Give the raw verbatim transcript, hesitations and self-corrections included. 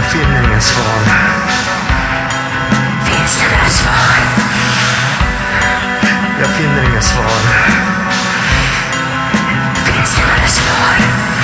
finner inga svar. Finns det några svar? Jag finner inga svar. Finns det några svar?